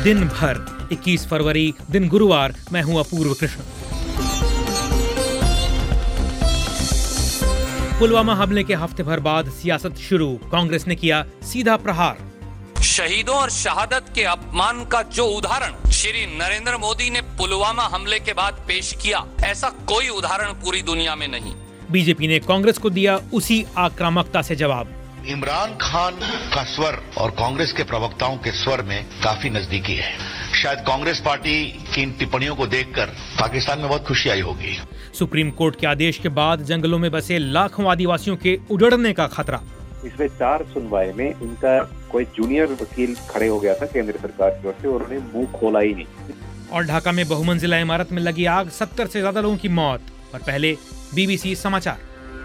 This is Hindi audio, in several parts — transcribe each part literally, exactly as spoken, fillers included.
दिन भर। इक्कीस फरवरी दिन गुरुवार। मैं हूं अपूर्व कृष्ण। पुलवामा हमले के हफ्ते भर बाद सियासत शुरू। कांग्रेस ने किया सीधा प्रहार। शहीदों और शहादत के अपमान का जो उदाहरण श्री नरेंद्र मोदी ने पुलवामा हमले के बाद पेश किया, ऐसा कोई उदाहरण पूरी दुनिया में नहीं। बीजेपी ने कांग्रेस को दिया उसी आक्रामकता से जवाब। इमरान खान का स्वर और कांग्रेस के प्रवक्ताओं के स्वर में काफी नजदीकी है। शायद कांग्रेस पार्टी की इन टिप्पणियों को देखकर पाकिस्तान में बहुत खुशी आई होगी। सुप्रीम कोर्ट के आदेश के बाद जंगलों में बसे लाखों आदिवासियों के उजड़ने का खतरा। पिछले चार सुनवाई में इनका कोई जूनियर वकील खड़े हो गया था केंद्र सरकार की ओर से, और उन्होंने मुंह खोला ही नहीं। और ढाका में बहुमंजिला इमारत में लगी आग, सत्तर से ज्यादा लोगों की मौत। और पहले बीबीसी समाचार।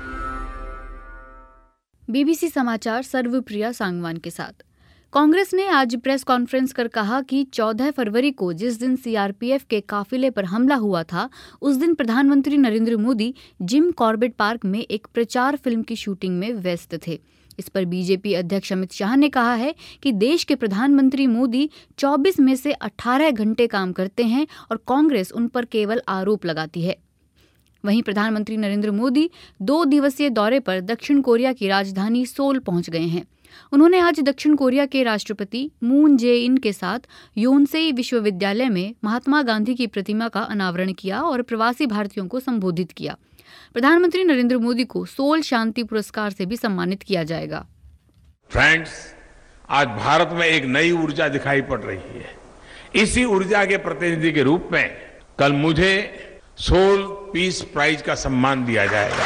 बीबीसी समाचार सर्वप्रिया सांगवान के साथ। कांग्रेस ने आज प्रेस कॉन्फ्रेंस कर कहा कि चौदह फरवरी को जिस दिन सीआरपीएफ के काफिले पर हमला हुआ था, उस दिन प्रधानमंत्री Narendra Modi Jim Corbett park में एक प्रचार फिल्म की शूटिंग में व्यस्त थे। इस पर बीजेपी अध्यक्ष अमित शाह ने कहा है कि देश के प्रधानमंत्री मोदी चौबीस में से अठारह घंटे काम करते हैं और कांग्रेस उन पर केवल आरोप लगाती है। वहीं प्रधानमंत्री नरेंद्र मोदी दो दिवसीय दौरे पर दक्षिण कोरिया की राजधानी सोल पहुंच गए हैं। उन्होंने आज दक्षिण कोरिया के राष्ट्रपति मून जे इन के साथ योनसेई विश्वविद्यालय में महात्मा गांधी की प्रतिमा का अनावरण किया और प्रवासी भारतीयों को संबोधित किया। प्रधानमंत्री नरेंद्र मोदी को सोल शांति पुरस्कार से भी सम्मानित किया जाएगा। फ्रेंड्स, आज भारत में एक नई ऊर्जा दिखाई पड़ रही है। इसी ऊर्जा के प्रतिनिधि के रूप में कल मुझे सोल पीस प्राइज का सम्मान दिया जाएगा।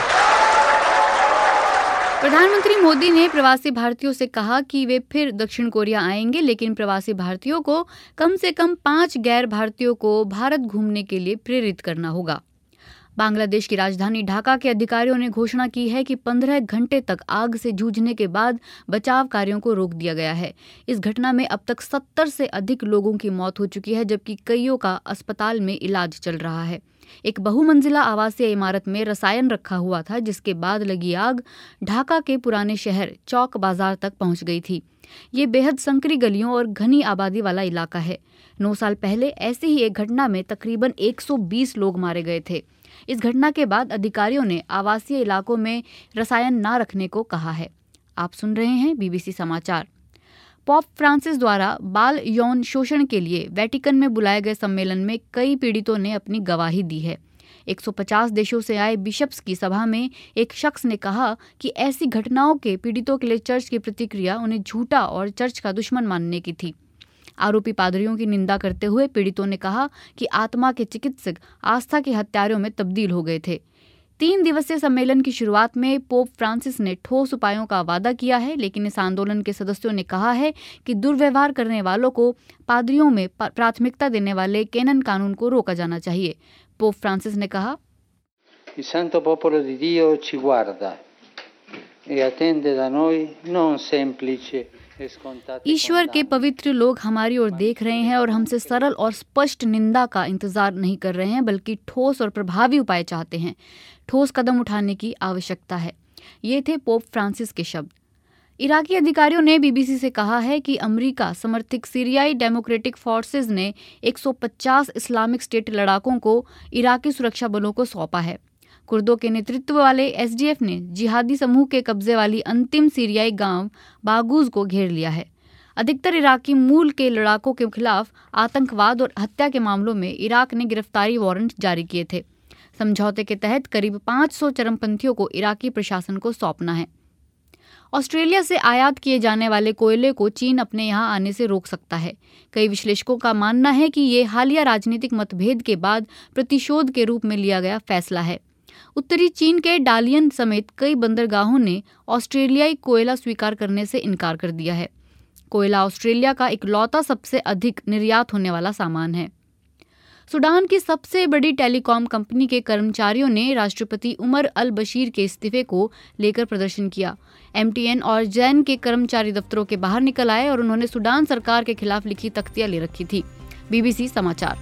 प्रधानमंत्री मोदी ने प्रवासी भारतीयों से कहा कि वे फिर दक्षिण कोरिया आएंगे, लेकिन प्रवासी भारतीयों को कम से कम पांच गैर भारतीयों को भारत घूमने के लिए प्रेरित करना होगा। बांग्लादेश की राजधानी ढाका के अधिकारियों ने घोषणा की है कि पंद्रह घंटे तक आग से जूझने के बाद बचाव कार्यों को रोक दिया गया है। इस घटना में अब तक सत्तर से अधिक लोगों की मौत हो चुकी है, जबकि कईयों का अस्पताल में इलाज चल रहा है। एक बहुमंजिला आवासीय इमारत में रसायन रखा हुआ था, जिसके बाद लगी आग ढाका के पुराने शहर चौक बाजार तक पहुंच गई थी। ये बेहद संकरी गलियों और घनी आबादी वाला इलाका है। नौ साल पहले ऐसी ही एक घटना में तकरीबन एक सौ बीस लोग मारे गए थे। इस घटना के बाद अधिकारियों ने आवासीय इलाकों में रसायन न रखने को कहा है। आप सुन रहे हैं बीबीसी समाचार। पोप फ्रांसिस द्वारा बाल यौन शोषण के लिए वेटिकन में बुलाए गए सम्मेलन में कई पीड़ितों ने अपनी गवाही दी है। एक सौ पचास देशों से आए बिशप्स की सभा में एक शख्स ने कहा कि ऐसी घटनाओं के पीड़ितों के लिए चर्च की प्रतिक्रिया उन्हें झूठा और चर्च का दुश्मन मानने की थी। आरोपी पादरियों की निंदा करते हुए पीड़ितों ने कहा कि आत्मा के चिकित्सक आस्था के हत्यारों में तब्दील हो गए थे। तीन दिवसीय सम्मेलन की शुरुआत में पोप फ्रांसिस ने ठोस उपायों का वादा किया है, लेकिन इस आंदोलन के सदस्यों ने कहा है कि दुर्व्यवहार करने वालों को पादरियों में प्राथमिकता देने वाले कैनन कानून को रोका जाना चाहिए। पोप फ्रांसिस ने कहा, Il santo popolo di Dio ci guarda e attende da noi non semplice ईश्वर के पवित्र लोग हमारी ओर देख रहे हैं और हमसे सरल और स्पष्ट निंदा का इंतजार नहीं कर रहे हैं, बल्कि ठोस और प्रभावी उपाय चाहते हैं। ठोस कदम उठाने की आवश्यकता है। ये थे पोप फ्रांसिस के शब्द। इराकी अधिकारियों ने बीबीसी से कहा है कि अमेरिका समर्थित सीरियाई डेमोक्रेटिक फोर्सेज ने एक सौ पचास इस्लामिक स्टेट लड़ाकों को इराकी सुरक्षा बलों को सौंपा है। कुर्दों के नेतृत्व वाले एसडीएफ ने जिहादी समूह के कब्जे वाली अंतिम सीरियाई गांव बागूज को घेर लिया है। अधिकतर इराकी मूल के लड़ाकों के खिलाफ आतंकवाद और हत्या के मामलों में इराक ने गिरफ्तारी वारंट जारी किए थे। समझौते के तहत करीब पाँच सौ चरमपंथियों को इराकी प्रशासन को सौंपना है। ऑस्ट्रेलिया से आयात किए जाने वाले कोयले को चीन अपने यहां आने से रोक सकता है। कई विश्लेषकों का मानना है कि ये हालिया राजनीतिक मतभेद के बाद प्रतिशोध के रूप में लिया गया फैसला है। उत्तरी चीन के डालियन समेत कई बंदरगाहों ने ऑस्ट्रेलियाई कोयला स्वीकार करने से इनकार कर दिया है। कोयला ऑस्ट्रेलिया का इकलौता सबसे अधिक निर्यात होने वाला सामान है। सूडान की सबसे बड़ी टेलीकॉम कंपनी के कर्मचारियों ने राष्ट्रपति उमर अल बशीर के इस्तीफे को लेकर प्रदर्शन किया। एमटीएन और जैन के कर्मचारी दफ्तरों के बाहर निकल आए और उन्होंने सूडान सरकार के खिलाफ लिखी तख्तियां ले रखी थी। बीबीसी समाचार।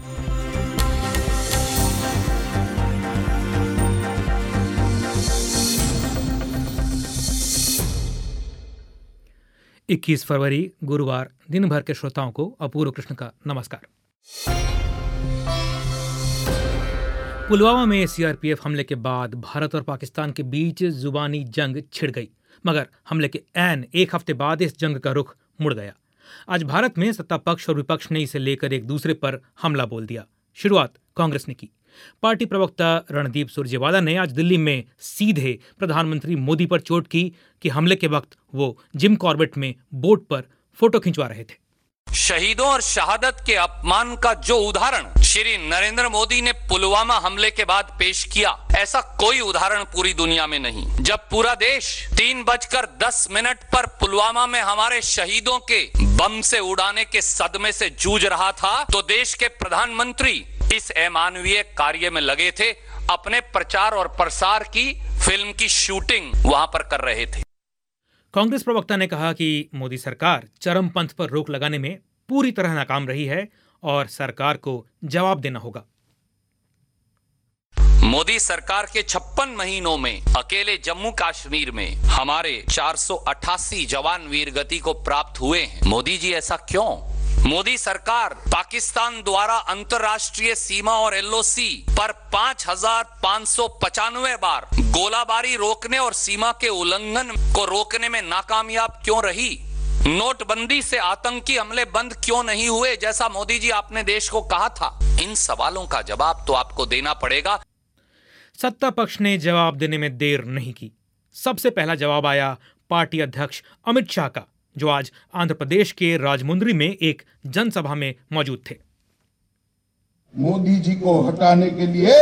इक्कीस फरवरी गुरुवार दिन भर के श्रोताओं को अपूर्व कृष्ण का नमस्कार। पुलवामा में सीआरपीएफ हमले के बाद भारत और पाकिस्तान के बीच जुबानी जंग छिड़ गई, मगर हमले के ऐन एक हफ्ते बाद इस जंग का रुख मुड़ गया। आज भारत में सत्ता पक्ष और विपक्ष ने इसे लेकर एक दूसरे पर हमला बोल दिया। शुरुआत कांग्रेस ने की। पार्टी प्रवक्ता रणदीप सुरजेवाला ने आज दिल्ली में सीधे प्रधानमंत्री मोदी पर चोट की कि हमले के वक्त वो जिम कॉर्बेट में बोट पर फोटो खिंचवा रहे थे। शहीदों और शहादत के अपमान का जो उदाहरण श्री नरेंद्र मोदी ने पुलवामा हमले के बाद पेश किया, ऐसा कोई उदाहरण पूरी दुनिया में नहीं। जब पूरा देश तीन बजकर दस मिनट पर पुलवामा में हमारे शहीदों के बम से उड़ाने के सदमे से जूझ रहा था, तो देश के प्रधानमंत्री इस अमानवीय कार्य में लगे थे। अपने प्रचार और प्रसार की फिल्म की शूटिंग वहां पर कर रहे थे। कांग्रेस प्रवक्ता ने कहा कि मोदी सरकार चरमपंथ पर रोक लगाने में पूरी तरह नाकाम रही है और सरकार को जवाब देना होगा। मोदी सरकार के छप्पन महीनों में अकेले जम्मू कश्मीर में हमारे चार सौ अट्ठासी जवान वीरगति को प्राप्त हुए हैं। मोदी जी ऐसा क्यों? मोदी सरकार पाकिस्तान द्वारा अंतर्राष्ट्रीय सीमा और एलओसी पर पांच हजार पांच सौ पचानवे बार गोलाबारी रोकने और सीमा के उल्लंघन को रोकने में नाकामयाब क्यों रही? नोटबंदी से आतंकी हमले बंद क्यों नहीं हुए, जैसा मोदी जी आपने देश को कहा था? इन सवालों का जवाब तो आपको देना पड़ेगा। सत्ता पक्ष ने जवाब देने में देर नहीं की। सबसे पहला जवाब आया पार्टी अध्यक्ष अमित शाह का, जो आज आंध्र प्रदेश के राजमुंद्री में एक जनसभा में मौजूद थे। मोदी जी को हटाने के लिए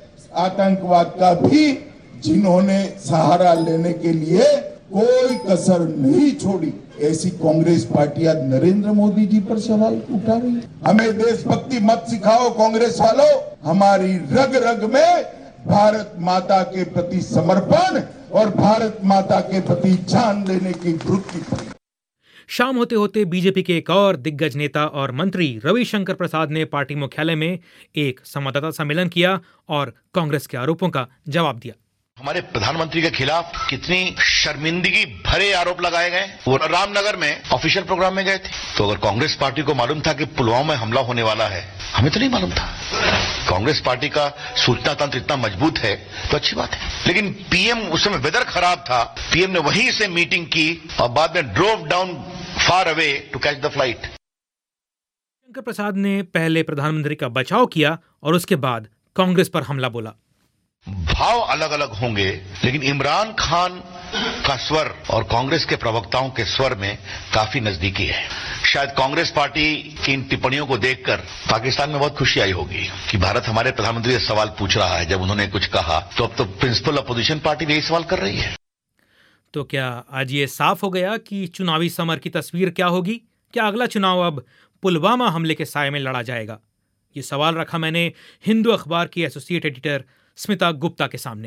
आतंकवाद का भी जिन्होंने सहारा लेने के लिए कोई कसर नहीं छोड़ी, ऐसी कांग्रेस पार्टी आज नरेंद्र मोदी जी पर सवाल उठा रही है। हमें देशभक्ति मत सिखाओ कांग्रेस वालों, हमारी रग रग में भारत माता के प्रति समर्पण और भारत माता के प्रति जान देने की वृत्ति। शाम होते होते बीजेपी के एक और दिग्गज नेता और मंत्री रविशंकर प्रसाद ने पार्टी मुख्यालय में एक संवाददाता सम्मेलन किया और कांग्रेस के आरोपों का जवाब दिया। हमारे प्रधानमंत्री के खिलाफ कितनी शर्मिंदगी भरे आरोप लगाए गए। वो रामनगर में ऑफिशियल प्रोग्राम में गए थे, तो अगर कांग्रेस पार्टी को मालूम था कि पुलवामा में हमला होने वाला है, हमें तो नहीं मालूम था। कांग्रेस पार्टी का सूचना तंत्र इतना मजबूत है तो अच्छी बात है, लेकिन पीएम उस समय वेदर खराब था, पीएम ने वहीं से मीटिंग की और बाद में drove down far away to catch the flight. Shankar Prasad ने पहले प्रधानमंत्री का बचाव किया और उसके बाद कांग्रेस पर हमला बोला। भाव अलग अलग होंगे, लेकिन इमरान खान का स्वर और कांग्रेस के प्रवक्ताओं के स्वर में काफी नजदीकी है। शायद कांग्रेस पार्टी की इन टिप्पणियों को देखकर पाकिस्तान में बहुत खुशी आई होगी कि भारत हमारे प्रधानमंत्री से सवाल पूछ रहा है। जब उन्होंने कुछ कहा तो अब तो प्रिंसिपल अपोजिशन पार्टी यही सवाल कर रही है। तो क्या आज ये साफ हो गया कि चुनावी समर की तस्वीर क्या होगी? क्या अगला चुनाव अब पुलवामा हमले के साये में लड़ा जाएगा? ये सवाल रखा मैंने हिंदू अखबार की एसोसिएट एडिटर स्मिता गुप्ता के सामने।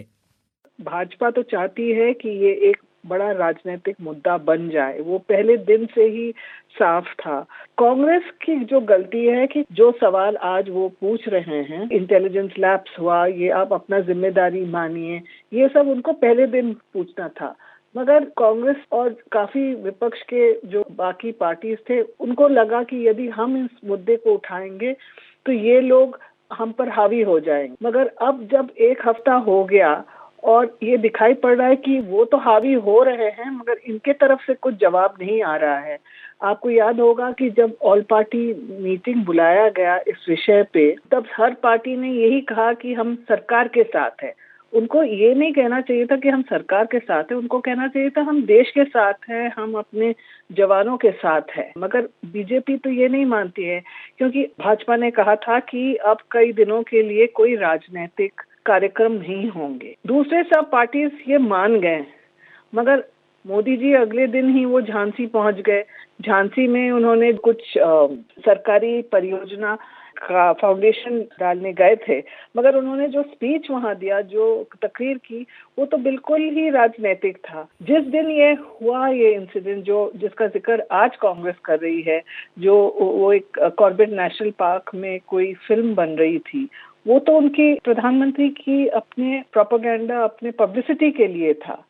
भाजपा तो चाहती है कि ये एक बड़ा राजनीतिक मुद्दा बन जाए, वो पहले दिन से ही साफ था। कांग्रेस की जो गलती है कि जो सवाल आज वो पूछ रहे हैं, इंटेलिजेंस लैप्स हुआ, ये आप अपना जिम्मेदारी मानिए, ये सब उनको पहले दिन पूछना था। मगर कांग्रेस और काफी विपक्ष के जो बाकी पार्टीज थे, उनको लगा कि यदि हम इस मुद्दे को उठाएंगे तो ये लोग हम पर हावी हो जाएंगे। मगर अब जब एक हफ्ता हो गया और ये दिखाई पड़ रहा है कि वो तो हावी हो रहे हैं, मगर इनके तरफ से कुछ जवाब नहीं आ रहा है। आपको याद होगा कि जब ऑल पार्टी मीटिंग बुलाया गया इस विषय पे, तब हर पार्टी ने यही कहा कि हम सरकार के साथ है। उनको ये नहीं कहना चाहिए था कि हम सरकार के साथ हैं, उनको कहना चाहिए था हम देश के साथ हैं, हम अपने जवानों के साथ हैं। मगर बीजेपी तो ये नहीं मानती है, क्योंकि भाजपा ने कहा था कि अब कई दिनों के लिए कोई राजनीतिक कार्यक्रम नहीं होंगे। दूसरे सब पार्टीज ये मान गए, मगर मोदी जी अगले दिन ही वो झांसी पहुंच गए। झांसी में उन्होंने कुछ आ, सरकारी परियोजना का फाउंडेशन डालने गए थे, मगर उन्होंने जो स्पीच वहां दिया, जो तकरीर की, वो तो बिल्कुल ही राजनीतिक था। जिस दिन ये हुआ, ये इंसिडेंट जो जिसका जिक्र आज कांग्रेस कर रही है, जो वो एक कॉर्बेट नेशनल पार्क में कोई फिल्म बन रही थी, वो तो उनकी प्रधानमंत्री की अपने प्रोपेगेंडा, अपने पब्लिसिटी के लिए था।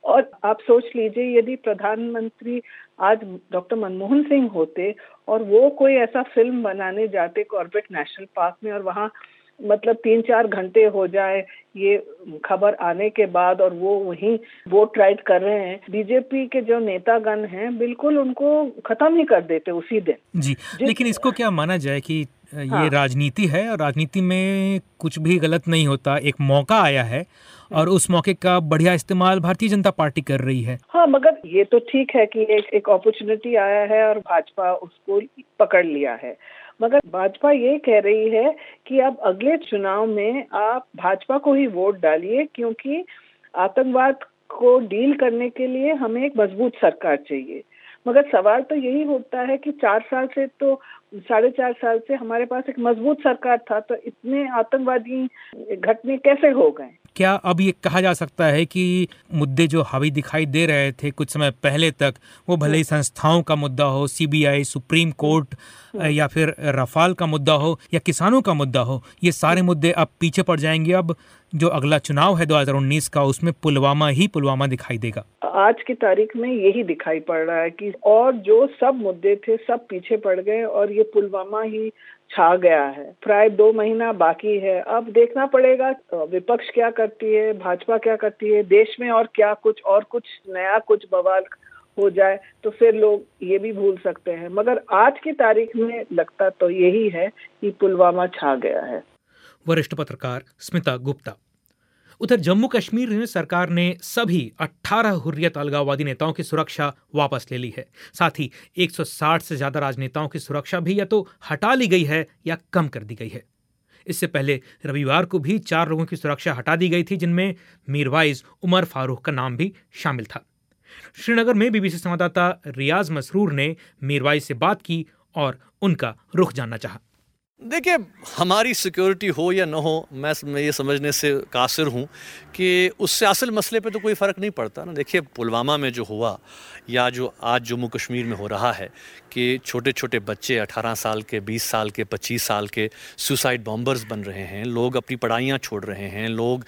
और आप सोच लीजिए, यदि प्रधानमंत्री आज डॉक्टर मनमोहन सिंह होते और वो कोई ऐसा फिल्म बनाने जाते कॉर्बेट नेशनल पार्क में, और वहाँ मतलब तीन चार घंटे हो जाए ये खबर आने के बाद और वो वहीं वोट राइट कर रहे हैं, बीजेपी के जो नेतागण हैं बिल्कुल उनको खत्म ही कर देते उसी दिन। जी, लेकिन इसको क्या माना जाए कि ये हाँ। राजनीति है और राजनीति में कुछ भी गलत नहीं होता। एक मौका आया है और उस मौके का बढ़िया इस्तेमाल भारतीय जनता पार्टी कर रही है। हाँ, मगर ये तो ठीक है कि एक एक अपॉर्चुनिटी आया है और भाजपा उसको पकड़ लिया है, मगर भाजपा ये कह रही है कि अब अगले चुनाव में आप भाजपा को ही वोट डालिए, क्योंकि आतंकवाद को डील करने के लिए हमें एक मजबूत सरकार चाहिए। मगर सवाल तो यही होता है कि चार साल से तो साढ़े चार साल से हमारे पास एक मजबूत सरकार था, तो इतने आतंकवादी घटने कैसे हो गए? क्या अब ये कहा जा सकता है कि मुद्दे जो हावी दिखाई दे रहे थे कुछ समय पहले तक, वो भले ही संस्थाओं का मुद्दा हो, सीबीआई, सुप्रीम कोर्ट या फिर रफाल का मुद्दा हो या किसानों का मुद्दा हो, ये सारे मुद्दे अब पीछे पड़ जाएंगे? अब जो अगला चुनाव है दो हज़ार उन्नीस का, उसमें पुलवामा ही पुलवामा दिखाई देगा। आज की तारीख में यही दिखाई पड़ रहा है कि और जो सब मुद्दे थे सब पीछे पड़ गए और ये पुलवामा ही छा गया है। प्राय दो महीना बाकी है, अब देखना पड़ेगा विपक्ष क्या करती है, भाजपा क्या करती है, देश में और क्या कुछ और कुछ नया कुछ बवाल हो जाए तो फिर लोग ये भी भूल सकते हैं। मगर आज की तारीख में लगता तो यही है कि पुलवामा छा गया है। वरिष्ठ पत्रकार स्मिता गुप्ता। उधर जम्मू कश्मीर में सरकार ने सभी अठारह हुर्रियत अलगाववादी नेताओं की सुरक्षा वापस ले ली है। साथ ही एक सौ साठ से ज्यादा राजनेताओं की सुरक्षा भी या तो हटा ली गई है या कम कर दी गई है। इससे पहले रविवार को भी चार लोगों की सुरक्षा हटा दी गई थी, जिनमें मीरवाइज उमर फारूक का नाम भी शामिल था। श्रीनगर में बीबीसी संवाददाता रियाज मसरूर ने मीरवाइज से बात की और उनका रुख जानना चाहा। देखिए, हमारी सिक्योरिटी हो या न हो, मैं मैं ये समझने से कासिर हूँ कि उससे असल मसले पे तो कोई फ़र्क नहीं पड़ता ना। देखिए, पुलवामा में जो हुआ या जो आज जम्मू कश्मीर में हो रहा है कि छोटे छोटे बच्चे अठारह साल के, बीस साल के, पच्चीस साल के सुसाइड बॉम्बर्स बन रहे हैं, लोग अपनी पढ़ाइयाँ छोड़ रहे हैं, लोग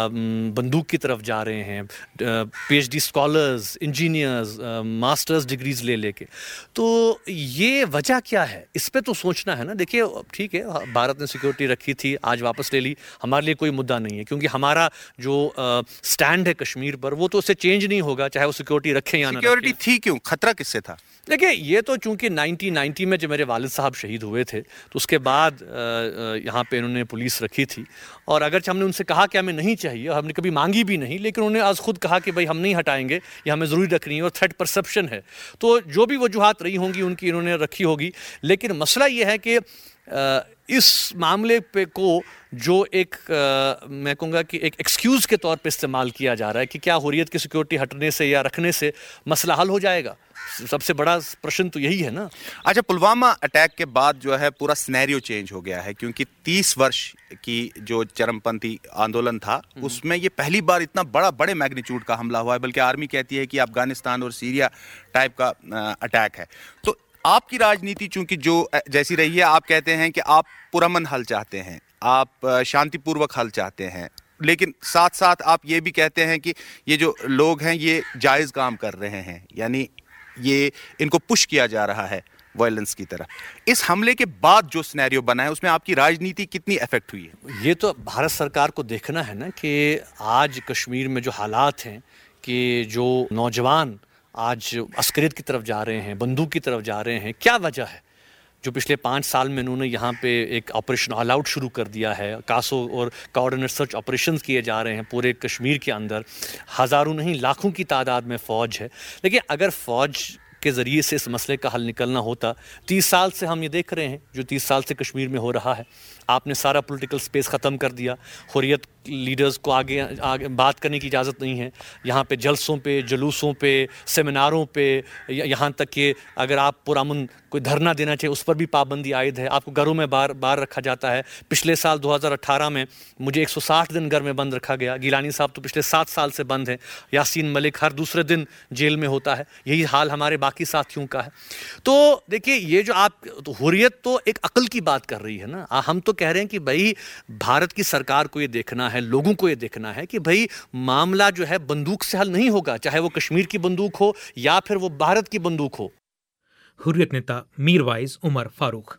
बंदूक की तरफ जा रहे हैं, PhD scholars, engineers, masters degrees ले लेके। तो ये वजह क्या है, इस पे तो सोचना है ना। देखिए, ठीक है, भारत ने सिक्योरिटी रखी थी, आज वापस ले ली, हमारे लिए कोई मुद्दा नहीं है, क्योंकि हमारा जो स्टैंड है कश्मीर पर वो तो उससे चेंज नहीं होगा, चाहे वो सिक्योरिटी रखें या ना। सिक्योरिटी थी क्यों? खतरा किससे था? देखिए, ये तो चूंकि नाइनटीन नाइंटी में जब मेरे वालिद साहब शहीद हुए थे तो उसके बाद यहाँ पे इन्होंने पुलिस रखी थी, और अगर हमने उनसे कहा कि हमें नहीं चाहिए, हमने कभी मांगी भी नहीं, लेकिन उन्होंने आज खुद कहा कि भाई हम नहीं हटाएंगे, ये हमें ज़रूरी रखनी है, और थ्रेट परसेप्शन है, तो जो भी वजूहात रही होंगी उनकी इन्होंने रखी होगी। लेकिन मसला ये है कि इस मामले पे को जो एक आ, मैं कहूँगा कि एक एक्सक्यूज़ के तौर पे इस्तेमाल किया जा रहा है कि क्या हुर्रियत की सिक्योरिटी हटने से या रखने से मसला हल हो जाएगा। सबसे बड़ा प्रश्न तो यही है ना। अच्छा, पुलवामा अटैक के बाद जो है पूरा सिनेरियो चेंज हो गया है, क्योंकि तीस वर्ष की जो चरमपंथी आंदोलन था उसमें ये पहली बार इतना बड़ा बड़े मैग्नीट्यूड का हमला हुआ है, बल्कि आर्मी कहती है कि अफगानिस्तान और सीरिया टाइप का अटैक है। तो आपकी राजनीति चूंकि जो जैसी रही है, आप कहते हैं कि आप पुरअमन हल चाहते हैं, आप शांतिपूर्वक हल चाहते हैं, लेकिन साथ साथ आप ये भी कहते हैं कि ये जो लोग हैं ये जायज़ काम कर रहे हैं, यानी ये इनको पुश किया जा रहा है वायलेंस की तरह। इस हमले के बाद जो सिनेरियो बना है उसमें आपकी राजनीति कितनी अफेक्ट हुई है? ये तो भारत सरकार को देखना है ना कि आज कश्मीर में जो हालात हैं कि जो नौजवान आज अस्करियत की तरफ जा रहे हैं, बंदूक की तरफ जा रहे हैं, क्या वजह है? जो पिछले पाँच साल में इन्होंने यहाँ पे एक ऑपरेशन ऑल आउट शुरू कर दिया है, कासो और कोऑर्डिनेट सर्च ऑपरेशंस किए जा रहे हैं पूरे कश्मीर के अंदर, हज़ारों नहीं लाखों की तादाद में फ़ौज है। लेकिन अगर फ़ौज के ज़रिए से इस मसले का हल निकलना होता, तीस साल से हम ये देख रहे हैं जो तीस साल से कश्मीर में हो रहा है, आपने सारा पॉलिटिकल स्पेस ख़त्म कर दिया, हुर्रियत लीडर्स को आगे आगे बात करने की इजाज़त नहीं है, यहाँ पे जलसों पे, जुलूसों पे, सेमिनारों पे, यहाँ तक कि अगर आप पुरअमन कोई धरना देना चाहिए उस पर भी पाबंदी आयद है, आपको घरों में बाहर बाहर रखा जाता है। पिछले साल दो हज़ार अठारह में मुझे एक सौ साठ दिन घर में बंद रखा गया, गिलानी साहब तो पिछले सात साल से बंद हैं, यासीन मलिक हर दूसरे दिन जेल में होता है, यही हाल हमारे बाकी साथियों का है। तो देखिए, ये जो आप तो हुर्रियत तो एक अक्ल की बात कर रही है ना, हम तो कह रहे हैं कि भाई भारत की सरकार को ये देखना है, लोगों को ये देखना है कि भाई मामला जो है बंदूक से हल नहीं होगा, चाहे वो कश्मीर की बंदूक हो या फिर वो भारत की बंदूक हो। हुर्रियत नेता मीरवाइज उमर फारूक।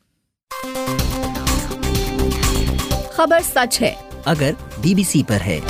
खबर सच है अगर बीबीसी पर है।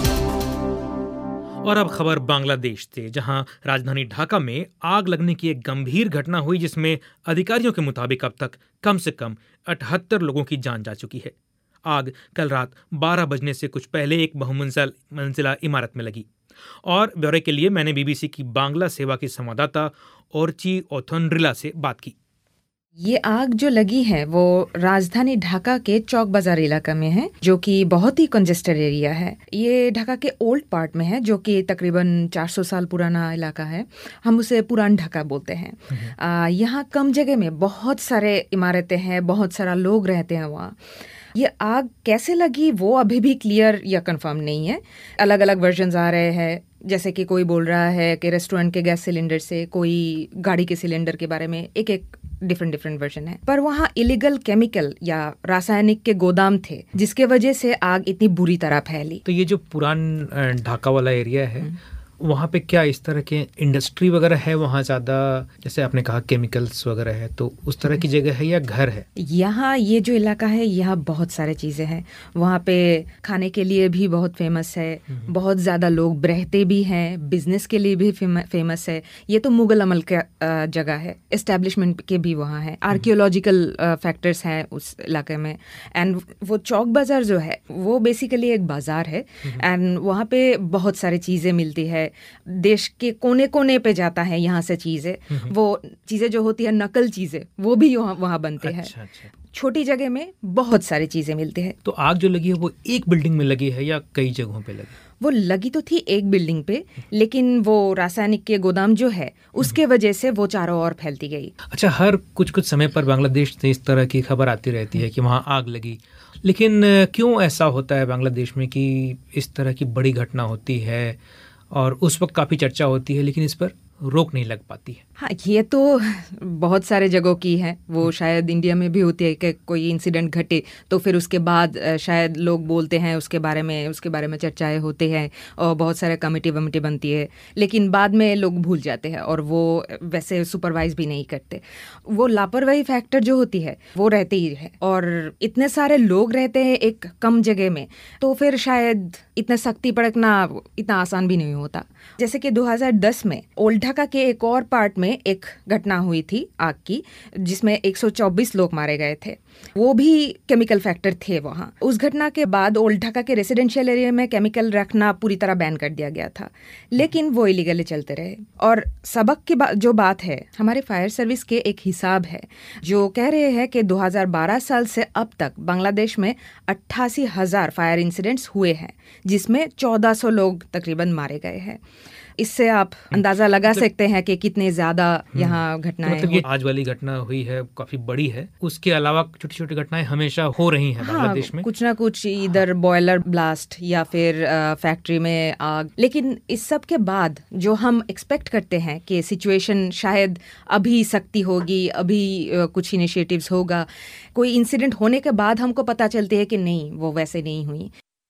और अब खबर बांग्लादेश से, जहां राजधानी ढाका में आग लगने की एक गंभीर घटना हुई, जिसमें अधिकारियों के मुताबिक अब तक कम से कम अठहत्तर लोगों की जान जा चुकी है। आग कल रात बारह बजने से कुछ पहले एक बहुमंजिल मंजिला इमारत में लगी। और ब्यौरे के लिए मैंने बीबीसी की बांग्ला सेवा की संवाददाता ओरची ओथोनड्रिला से बात की। ये आग जो लगी है वो राजधानी ढाका के चौक बाजार इलाका में है, जो कि बहुत ही कंजेस्टेड एरिया है। ये ढाका के ओल्ड पार्ट में है, जो कि तकरीबन चार सौ साल पुराना इलाका है। हम उसे पुरान ढाका बोलते हैं। यहाँ कम जगह में बहुत सारे इमारतें हैं, बहुत सारा लोग रहते हैं वहाँ। ये आग कैसे लगी वो अभी भी क्लियर या कंफर्म नहीं है। अलग अलग वर्जन्स आ रहे हैं, जैसे कि कोई बोल रहा है कि रेस्टोरेंट के गैस सिलेंडर से, कोई गाड़ी के सिलेंडर के बारे में, एक एक डिफरेंट डिफरेंट वर्जन है। पर वहाँ इलीगल केमिकल या रासायनिक के गोदाम थे, जिसके वजह से आग इतनी बुरी तरह फैली। तो ये जो पुरान ढाका वाला एरिया है, वहाँ पे क्या इस तरह के इंडस्ट्री वगैरह है वहाँ ज़्यादा, जैसे आपने कहा केमिकल्स वगैरह है, तो उस तरह की जगह है या घर है? यहाँ ये जो इलाका है यहाँ बहुत सारे चीज़ें हैं। वहाँ पे खाने के लिए भी बहुत फेमस है, बहुत ज़्यादा लोग रहते भी हैं, बिजनेस के लिए भी फेमस है। ये तो मुगल अमल का जगह है, एस्टेब्लिशमेंट के भी वहाँ है, आर्कियोलॉजिकल फैक्टर्स हैं उस इलाके में। एंड वो चौक बाज़ार जो है वो बेसिकली एक बाज़ार है, एंड वहाँ पे बहुत सारी चीज़ें मिलती है। देश के कोने कोने पे जाता है यहाँ से चीजें। वो चीजें जो होती है नकल चीजें, वो भी वहाँ वहाँ बनते हैं। अच्छा, अच्छा। छोटी जगह में बहुत सारी चीजें मिलती है। तो आग जो लगी है वो एक बिल्डिंग में लगी है या कई जगहों पे लगी? वो लगी तो थी एक बिल्डिंग पे, लेकिन वो रासायनिक के गोदाम जो है उसके वजह से वो चारों ओर फैलती गई। अच्छा, हर कुछ कुछ समय पर बांग्लादेश से इस तरह की खबर आती रहती है कि वहाँ आग लगी, लेकिन क्यों ऐसा होता है बांग्लादेश में कि इस तरह की बड़ी घटना होती है और उस वक्त काफ़ी चर्चा होती है, लेकिन इस पर रोक नहीं लग पाती है? हाँ, ये तो बहुत सारे जगहों की है। वो शायद इंडिया में भी होती है कि कोई इंसिडेंट घटे तो फिर उसके बाद शायद लोग बोलते हैं उसके बारे में, उसके बारे में चर्चाएं होती हैं और बहुत सारे कमेटी वमेटी बनती है, लेकिन बाद में लोग भूल जाते हैं और वो वैसे सुपरवाइज भी नहीं करते। वो लापरवाही फैक्टर जो होती है वो रहती ही है, और इतने सारे लोग रहते हैं एक कम जगह में, तो फिर शायद इतना सख्ती पड़कना इतना आसान भी नहीं होता। जैसे कि दो हज़ार दस में ओल्ड ढाका के एक और पार्ट में एक घटना हुई थी आग की, जिसमें एक सौ चौबीस लोग मारे गए थे। वो भी केमिकल फैक्टर थे वहाँ। उस घटना के बाद ओल्ड ढाका के रेसिडेंशियल एरिया में केमिकल रखना पूरी तरह बैन कर दिया गया था, लेकिन वो इलीगली चलते रहे। और सबक की बा, जो बात है, हमारे फायर सर्विस के एक हिसाब है जो कह रहे हैं कि दो हज़ार बारह साल से अब तक बांग्लादेश में अट्ठासी हजार फायर इंसिडेंट्स हुए हैं, जिसमें चौदह सौ लोग तकरीबन मारे गए हैं। इससे आप अंदाजा लगा मतलब, सकते हैं कि कितने ज्यादा यहाँ घटनाएं मतलब ये आज वाली घटना हुई है काफी बड़ी है, उसके अलावा छोटी छोटी घटनाएं हमेशा हो रही हैं बांग्लादेश हाँ, में, कुछ ना कुछ, इधर बॉयलर ब्लास्ट या फिर फैक्ट्री में आग। लेकिन इस सब के बाद जो हम एक्सपेक्ट करते हैं कि सिचुएशन शायद अभी सख्ती होगी, अभी कुछ इनिशिएटिव्स होगा, कोई इंसिडेंट होने के बाद हमको पता चलती है कि नहीं, वो वैसे नहीं हुई।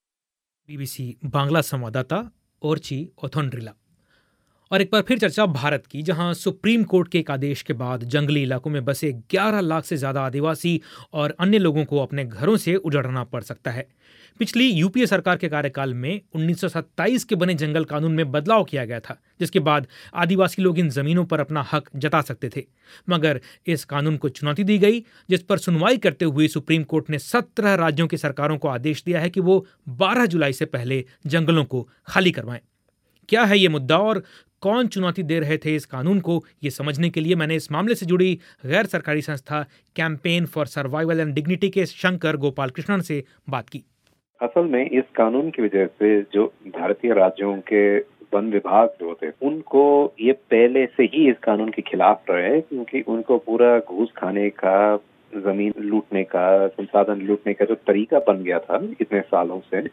बीबीसी बांग्ला संवाददाता ओरची ओथोनड्रिला। और एक बार फिर चर्चा भारत की, जहां सुप्रीम कोर्ट के एक आदेश के बाद जंगली इलाकों में बसे ग्यारह लाख से ज्यादा आदिवासी और अन्य लोगों को अपने घरों से उजड़ना पड़ सकता है। पिछली यूपीए सरकार के कार्यकाल में उन्नीस सौ सत्ताईस के बने जंगल कानून में बदलाव किया गया था, जिसके बाद आदिवासी लोग इन जमीनों पर अपना हक जता सकते थे। मगर इस कानून को चुनौती दी गई, जिस पर सुनवाई करते हुए सुप्रीम कोर्ट ने सत्रह राज्यों की सरकारों को आदेश दिया है कि वो बारह जुलाई से पहले जंगलों को खाली करवाएं। क्या है ये मुद्दा और कौन चुनौती दे रहे थे इस कानून को, ये समझने के लिए मैंने इस मामले से जुड़ी गैर सरकारी संस्था campaign for survival and dignity के शंकर गोपाल कृष्णन से बात की। असल में इस कानून की वजह से जो भारतीय राज्यों के वन विभाग जो होते हैं उनको ये पहले से ही इस कानून के खिलाफ रहे, क्योंकि उनको पूरा घूस खाने का, जमीन लूटने का, संसाधन लूटने का जो तरीका बन गया था इतने सालों से,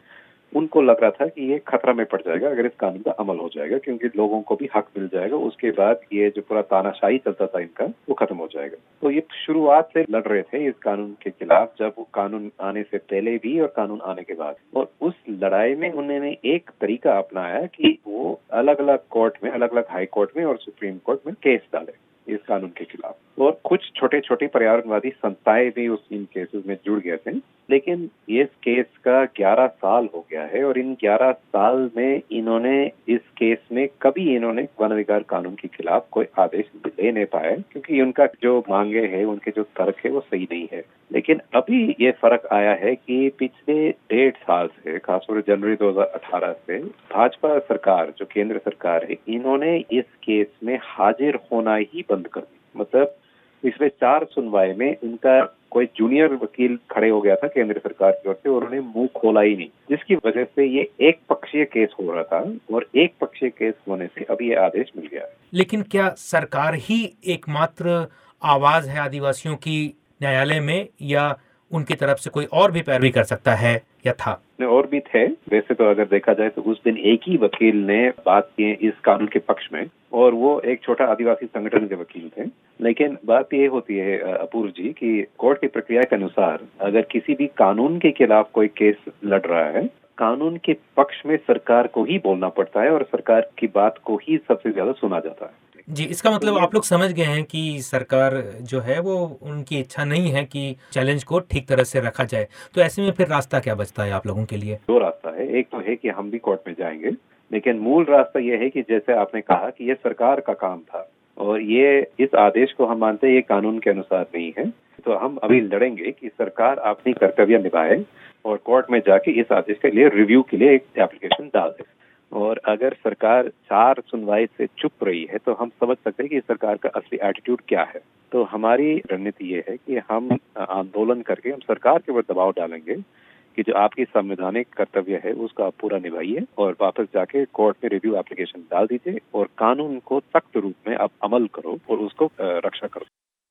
उनको लग रहा था कि ये खतरा में पड़ जाएगा अगर इस कानून का अमल हो जाएगा, क्योंकि लोगों को भी हक मिल जाएगा, उसके बाद ये जो पूरा तानाशाही चलता था इनका वो खत्म हो जाएगा। तो ये शुरुआत से लड़ रहे थे इस कानून के खिलाफ, जब कानून आने से पहले भी और कानून आने के बाद। और उस लड़ाई में उन्होंने एक तरीका अपनाया कि वो अलग अलग कोर्ट में, अलग अलग हाई कोर्ट में और सुप्रीम कोर्ट में केस डाले इस कानून के खिलाफ। और कुछ छोटे छोटे पर्यावरणवादी संस्थाएं भी उस इन केसेस में जुड़ गए थे, लेकिन इस केस का ग्यारह साल हो गया है और इन ग्यारह साल में इन्होंने इस केस में कभी इन्होंने वन अधिकार कानून के खिलाफ कोई आदेश ले नहीं पाया, क्योंकि उनका जो मांगे है, उनके जो तर्क है वो सही नहीं है। लेकिन अभी ये फर्क आया है कि पिछले डेढ़ साल से, खासतौर से जनवरी दो हज़ार अठारह से भाजपा सरकार, जो केंद्र सरकार है, इन्होंने इस केस में हाजिर होना ही बंद कर दिया। मतलब पिछले चार सुनवाई में इनका कोई जूनियर वकील खड़े हो गया था केंद्र सरकार की ओर से, और उन्होंने मुंह खोला ही नहीं, जिसकी वजह से ये एक पक्षीय केस हो रहा था और एक पक्षीय केस होने से अब ये आदेश मिल गया है। लेकिन क्या सरकार ही एकमात्र आवाज है आदिवासियों की न्यायालय में, या उनकी तरफ से कोई और भी पैरवी कर सकता है या था? और भी थे। वैसे तो अगर देखा जाए तो उस दिन एक ही वकील ने बात की इस कानून के पक्ष में, और वो एक छोटा आदिवासी संगठन के वकील थे। लेकिन बात ये होती है अपूर्व जी कि कोर्ट की प्रक्रिया के अनुसार अगर किसी भी कानून के खिलाफ कोई केस लड़ रहा है, कानून के पक्ष में सरकार को ही बोलना पड़ता है और सरकार की बात को ही सबसे ज्यादा सुना जाता है। जी, इसका मतलब आप लोग समझ गए हैं कि सरकार जो है वो उनकी इच्छा नहीं है कि चैलेंज को ठीक तरह से रखा जाए। तो ऐसे में फिर रास्ता क्या बचता है आप लोगों के लिए? दो रास्ता है। एक तो है कि हम भी कोर्ट में जाएंगे, लेकिन मूल रास्ता ये है कि जैसे आपने कहा कि ये सरकार का काम था और ये इस आदेश को हम मानते हैं ये कानून के अनुसार नहीं है, तो हम अभी लड़ेंगे कि सरकार अपनी कर्तव्य निभाए और कोर्ट में जाके इस आदेश के लिए रिव्यू के लिए एक एप्लीकेशन डाल दे। और अगर सरकार चार सुनवाई से चुप रही है तो हम समझ सकते हैं कि सरकार का असली एटीट्यूड क्या है। तो हमारी रणनीति ये है कि हम आंदोलन करके हम सरकार के ऊपर दबाव डालेंगे कि जो आपकी संवैधानिक कर्तव्य है उसका आप पूरा निभाइए और वापस जाके कोर्ट में रिव्यू एप्लीकेशन डाल दीजिए और कानून को सख्त रूप में आप अमल करो और उसको रक्षा करो।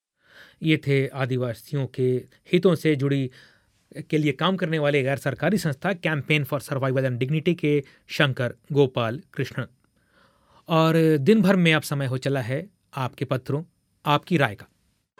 ये थे आदिवासियों के हितों से जुड़ी के लिए काम करने वाले गैर सरकारी संस्था campaign for survival and dignity के शंकर गोपाल कृष्णन। और दिन भर में अब समय हो चला है आपके पत्रों, आपकी राय का।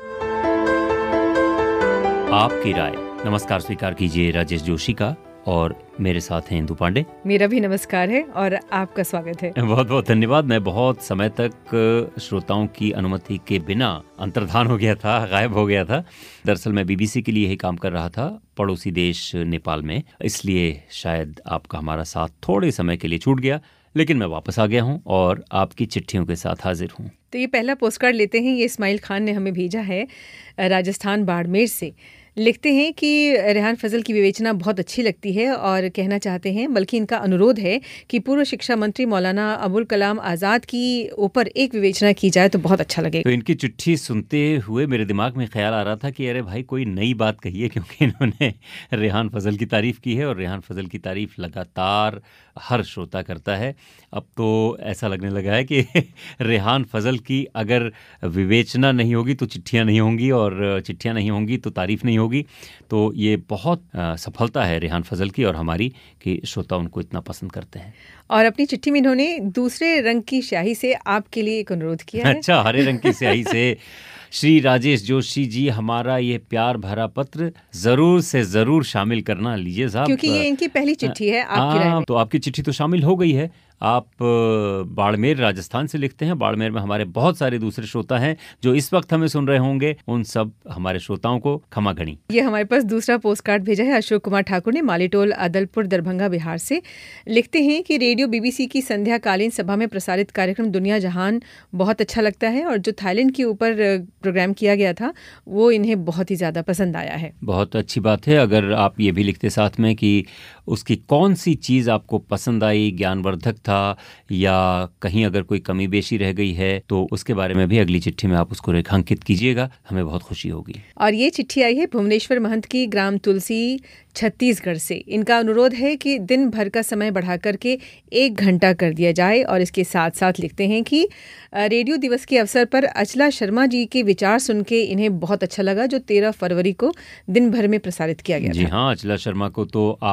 आपकी राय। नमस्कार स्वीकार कीजिए राजेश जोशी का, और मेरे साथ हैं इंदु पांडे। मेरा भी नमस्कार है और आपका स्वागत है। बहुत बहुत धन्यवाद। मैं बहुत समय तक श्रोताओं की अनुमति के बिना अंतर्धान हो गया था, गायब हो गया था। दरअसल मैं बीबीसी के लिए ही काम कर रहा था पड़ोसी देश नेपाल में, इसलिए शायद आपका हमारा साथ थोड़े समय के लिए छूट गया, लेकिन मैं वापस आ गया हूँ और आपकी चिट्ठियों के साथ हाजिर हूँ। तो ये पहला पोस्टकार्ड लेते हैं। ये इस्माइल खान ने हमें भेजा है राजस्थान बाड़मेर से। लिखते हैं कि रेहान फजल की विवेचना बहुत अच्छी लगती है और कहना चाहते हैं, बल्कि इनका अनुरोध है कि पूर्व शिक्षा मंत्री मौलाना अबुल कलाम आज़ाद की ऊपर एक विवेचना की जाए तो बहुत अच्छा लगेगा। तो इनकी चिट्ठी सुनते हुए मेरे दिमाग में ख्याल आ रहा था कि अरे भाई कोई नई बात कहिए, क्योंकि इन्होंने रेहान फजल की तारीफ़ की है और रेहान फजल की तारीफ़ लगातार हर श्रोता करता है। अब तो ऐसा लगने लगा है कि रेहान फजल की अगर विवेचना नहीं होगी तो चिट्ठियाँ नहीं होंगी, और चिट्ठियाँ नहीं होंगी तो तारीफ़ नहीं होगी। तो ये बहुत आ, सफलता है रेहान फजल की और हमारी कि श्रोता उनको इतना पसंद करते हैं। और अपनी चिट्ठी में इन्होंने दूसरे रंग की स्याही से आपके लिए एक अनुरोध किया है। अच्छा, हरे रंग की स्याही से श्री राजेश जोशी जी, हमारा ये प्यार भरा पत्र जरूर से जरूर शामिल करना। लीजिए साहब, क्योंकि ये इनकी पहली चिट्ठी है आपकी राय में। तो आपकी चिट्ठी तो शामिल हो गई है। आप बाड़मेर राजस्थान से लिखते हैं। बाड़मेर में हमारे बहुत सारे दूसरे श्रोता हैं जो इस वक्त हमें सुन रहे होंगे। उन सब हमारे श्रोताओं को क्षमा गणी। ये हमारे पास दूसरा पोस्ट कार्ड भेजा है अशोक कुमार ठाकुर ने, मालीटोल अदलपुर दरभंगा बिहार से। लिखते हैं कि रेडियो बीबीसी की संध्याकालीन सभा में प्रसारित कार्यक्रम दुनिया जहान बहुत अच्छा लगता है, और जो थाईलैंड के ऊपर प्रोग्राम किया गया था वो इन्हें बहुत ही ज़्यादा पसंद आया है। बहुत अच्छी बात है। अगर आप ये भी लिखते साथ में कि उसकी कौन सी चीज़ आपको पसंद आई, ज्ञानवर्धक था या कहीं अगर कोई कमी बेशी रह गई है, तो उसके बारे में भी अगली चिट्ठी में आप उसको रेखांकित कीजिएगा, हमें बहुत खुशी होगी। और ये चिट्ठी आई है भुवनेश्वर महंत की, ग्राम तुलसी, छत्तीसगढ़ से। इनका अनुरोध है कि दिन भर का समय बढ़ा करके एक घंटा कर दिया जाए, और इसके साथ साथ लिखते हैं कि रेडियो दिवस के अवसर पर अचला शर्मा जी के विचार सुन के इन्हें बहुत अच्छा लगा, जो तेरह फरवरी को दिन भर में प्रसारित किया गया जी था। हाँ, अचला शर्मा को तो आप सभी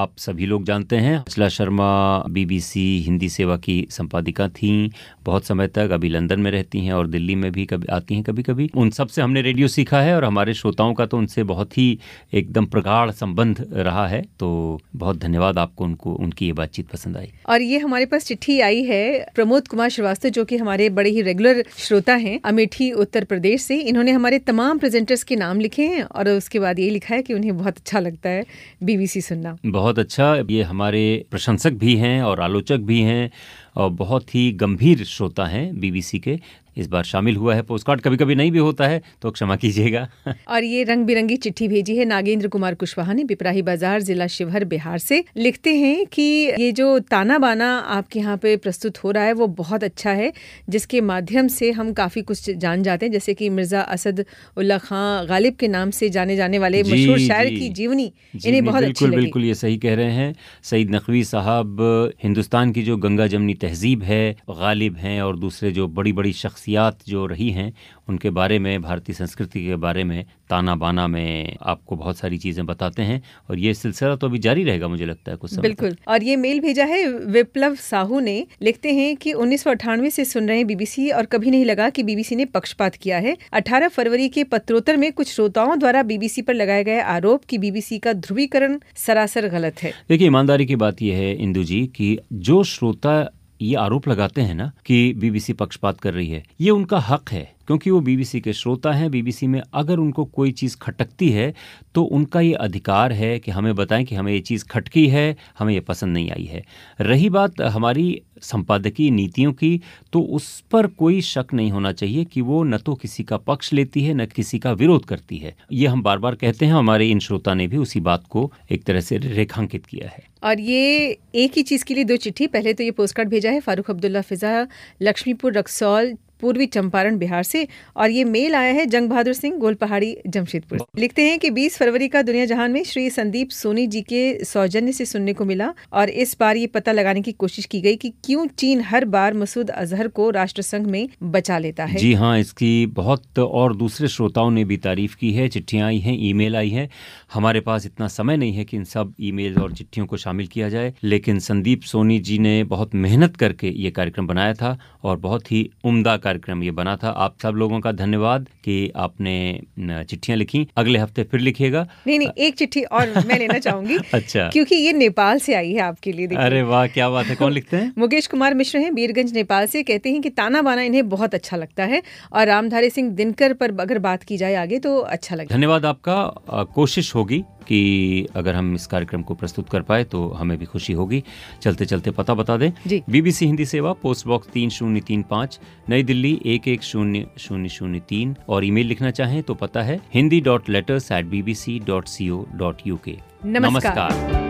सभी लोग जानते हैं। हंसला शर्मा बीबीसी हिंदी सेवा की संपादिका थीं बहुत समय तक, अभी लंदन में रहती हैं और दिल्ली में भी कभी आती हैं कभी कभी। उन सब से हमने रेडियो सीखा है और हमारे श्रोताओं का तो उनसे बहुत ही एकदम प्रगाढ़ संबंध रहा है। तो बहुत धन्यवाद आपको, उनको उनकी ये बातचीत पसंद आई। और ये हमारे पास चिट्ठी आई है प्रमोद कुमार श्रीवास्तव, जो कि हमारे बड़े ही रेगुलर श्रोता हैं, अमेठी उत्तर प्रदेश से। इन्होंने हमारे तमाम प्रेजेंटर्स के नाम लिखे हैं और उसके बाद ये लिखा है कि उन्हें बहुत अच्छा लगता है बीबीसी सुनना। बहुत अच्छा। ये हमारे प्रशंसक भी हैं और आलोचक भी हैं और बहुत ही गंभीर श्रोता हैं बीबीसी के। इस बार शामिल हुआ है पोस्टकार्ड, कभी कभी नहीं भी होता है तो क्षमा कीजिएगा। और ये रंग बिरंगी चिट्ठी भेजी है नागेंद्र कुमार कुशवाहा ने, पिपराही बाजार, जिला शिवहर, बिहार से। लिखते हैं कि ये जो ताना बाना आपके यहाँ पे प्रस्तुत हो रहा है वो बहुत अच्छा है, जिसके माध्यम से हम काफी कुछ जान जाते हैं, जैसे कि मिर्जा असद उल्ला खां गालिब के नाम से जाने जाने वाले मशहूर शायर की जीवनी इन्हें बहुत अच्छी लगी। बिल्कुल ये सही कह रहे हैं। सईद नकवी साहब हिंदुस्तान की जो गंगा जमनी तहजीब है, गालिब हैं और दूसरे जो बड़ी बड़ी शख्सियत जो रही हैं उनके बारे में, भारतीय संस्कृति के बारे में ताना बाना में आपको बहुत सारी चीजें बताते हैं और ये सिलसिला तो अभी जारी रहेगा मुझे लगता है कुछ समय बिल्कुल तक। और ये मेल भेजा है विप्लव साहू ने। लिखते हैं कि उन्नीस सौ अट्ठानवे से सुन रहे हैं बीबीसी और कभी नहीं लगा कि बीबीसी ने पक्षपात किया है। अठारह फरवरी के पत्रोत्तर में कुछ श्रोताओं द्वारा बीबीसी पर लगाए गए आरोप कि बीबीसी का ध्रुवीकरण सरासर गलत है। देखिए, ईमानदारी की बात यह है इंदु जी कि जो श्रोता ये आरोप लगाते हैं ना कि बीबीसी पक्षपात कर रही है, ये उनका हक है क्योंकि वो बीबीसी के श्रोता हैं। बीबीसी में अगर उनको कोई चीज़ खटकती है तो उनका ये अधिकार है कि हमें बताएं कि हमें ये चीज़ खटकी है, हमें ये पसंद नहीं आई है। रही बात हमारी संपादकीय नीतियों की, तो उस पर कोई शक नहीं होना चाहिए कि वो न तो किसी का पक्ष लेती है न किसी का विरोध करती है। ये हम बार बार कहते हैं, हमारे इन श्रोता ने भी उसी बात को एक तरह से रेखांकित किया है। और ये एक ही चीज़ के लिए दो चिट्ठी। पहले तो ये पोस्टकार्ड भेजा है फारूक अब्दुल्ला फिजा, लक्ष्मीपुर रक्सौल, पूर्वी चंपारण, बिहार से। और ये मेल आया है जंग बहादुर सिंह, गोलपहाड़ी, जमशेदपुर। लिखते हैं कि बीस फरवरी का दुनिया जहान में श्री संदीप सोनी जी के सौजन्य से सुनने को मिला और इस बार ये पता लगाने की कोशिश की गई कि क्यों चीन हर बार मसूद अजहर को राष्ट्रसंघ में बचा लेता है। जी हाँ, इसकी बहुत और दूसरे श्रोताओं ने भी तारीफ की है, चिट्ठियाँ आई हैं, ईमेल आई है। हमारे पास इतना समय नहीं है कि इन सब ईमेल और चिट्ठियों को शामिल किया जाए, लेकिन संदीप सोनी जी ने बहुत मेहनत करके ये कार्यक्रम बनाया था और बहुत ही उम्दा कार्यक्रम ये बना था। आप सब लोगों का धन्यवाद कि आपने चिट्ठियां लिखी। अगले हफ्ते फिर लिखिएगा। नहीं नहीं, एक चिट्ठी और मैं लेना चाहूंगी। अच्छा, क्योंकि ये नेपाल से आई है आपके लिए। देखिए, अरे वाह, क्या बात है। कौन लिखते हैं? मुकेश कुमार मिश्र हैं, बीरगंज, नेपाल से। कहते हैं कि ताना बाना इन्हें बहुत अच्छा लगता है और रामधारी सिंह दिनकर पर अगर बात की जाए आगे तो अच्छा लगेगा। धन्यवाद आपका। आ, कोशिश होगी कि अगर हम इस कार्यक्रम को प्रस्तुत कर पाए तो हमें भी खुशी होगी। चलते चलते पता बता दें। बीबीसी हिंदी सेवा, पोस्ट बॉक्स तीन शून्य तीन पाँच, नई दिल्ली एक एक शून्य शून्य शून्य तीन। और ईमेल लिखना चाहें तो पता है Hindi dot letters at B B C dot C O dot U K. नमस्कार।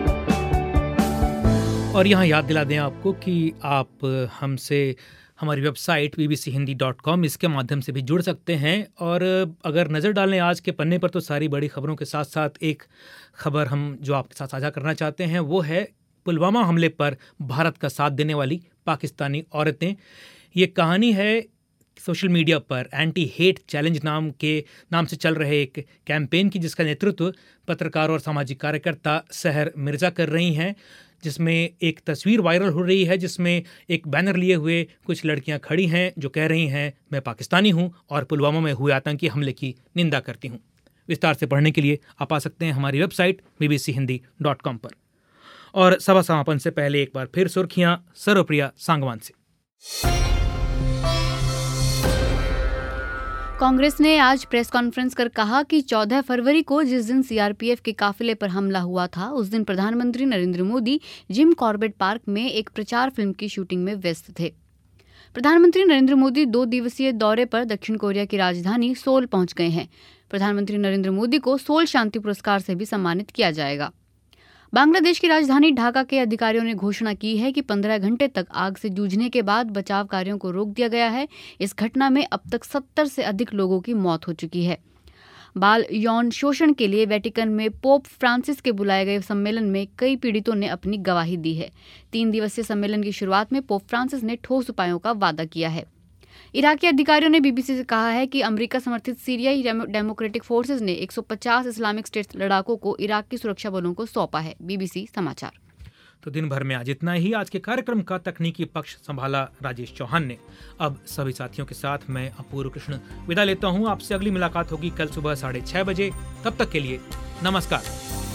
और यहाँ याद दिला दें आपको कि आप हमसे हमारी website B B C Hindi dot com इसके माध्यम से भी जुड़ सकते हैं। और अगर नज़र डालें आज के पन्ने पर तो सारी बड़ी खबरों के साथ साथ एक खबर हम जो आपके साथ साझा करना चाहते हैं वो है पुलवामा हमले पर भारत का साथ देने वाली पाकिस्तानी औरतें। ये कहानी है सोशल मीडिया पर एंटी हेट चैलेंज नाम के नाम से चल रहे एक कैंपेन की, जिसका नेतृत्व पत्रकार और सामाजिक कार्यकर्ता सहर मिर्ज़ा कर रही हैं, जिसमें एक तस्वीर वायरल हो रही है जिसमें एक बैनर लिए हुए कुछ लड़कियां खड़ी हैं जो कह रही हैं मैं पाकिस्तानी हूं और पुलवामा में हुए आतंकी हमले की निंदा करती हूं। विस्तार से पढ़ने के लिए आप आ सकते हैं हमारी website B B C Hindi dot com पर। और सभा समापन से पहले एक बार फिर सुर्खियां सर्वप्रिया सांगवान से। कांग्रेस ने आज प्रेस कॉन्फ्रेंस कर कहा कि चौदह फरवरी को जिस दिन सी आर पी एफ के काफिले पर हमला हुआ था उस दिन प्रधानमंत्री Narendra Modi Jim Corbett park में एक प्रचार फिल्म की शूटिंग में व्यस्त थे। प्रधानमंत्री नरेंद्र मोदी दो दिवसीय दौरे पर दक्षिण कोरिया की राजधानी सोल पहुंच गए हैं। प्रधानमंत्री नरेंद्र मोदी को सोल शांति पुरस्कार से भी सम्मानित किया जाएगा। बांग्लादेश की राजधानी ढाका के अधिकारियों ने घोषणा की है कि पंद्रह घंटे तक आग से जूझने के बाद बचाव कार्यों को रोक दिया गया है। इस घटना में अब तक सत्तर से अधिक लोगों की मौत हो चुकी है। बाल यौन शोषण के लिए वेटिकन में पोप फ्रांसिस के बुलाए गए सम्मेलन में कई पीड़ितों ने अपनी गवाही दी है। तीन दिवसीय सम्मेलन की शुरुआत में पोप फ्रांसिस ने ठोस उपायों का वादा किया है। इराकी अधिकारियों ने बीबीसी से कहा है कि अमेरिका समर्थित सीरियाई डेमोक्रेटिक फोर्सेस ने एक सौ पचास इस्लामिक स्टेट लड़ाकों को इराक की सुरक्षा बलों को सौंपा है। बीबीसी समाचार। तो दिन भर में आज इतना ही। आज के कार्यक्रम का तकनीकी पक्ष संभाला राजेश चौहान ने। अब सभी साथियों के साथ मैं अपूर्व कृष्ण विदा लेता हूँ। आपसे अगली मुलाकात होगी कल सुबह साढ़े छह बजे। तब तक के लिए नमस्कार।